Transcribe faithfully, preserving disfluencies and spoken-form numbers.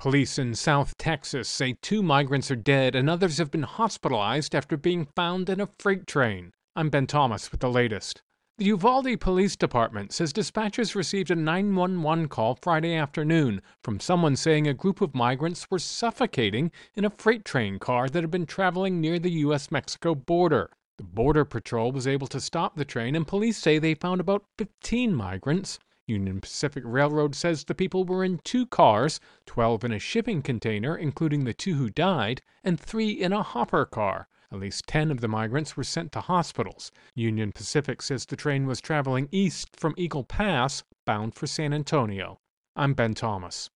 Police in South Texas say two migrants are dead and others have been hospitalized after being found in a freight train. I'm Ben Thomas with the latest. The Uvalde Police Department says dispatchers received a nine one one call Friday afternoon from someone saying a group of migrants were suffocating in a freight train car that had been traveling near the U S Mexico border. The Border Patrol was able to stop the train, and police say they found about fifteen migrants. Union Pacific Railroad says the people were in two cars, twelve in a shipping container, including the two who died, and three in a hopper car. At least ten of the migrants were sent to hospitals. Union Pacific says the train was traveling east from Eagle Pass, bound for San Antonio. I'm Ben Thomas.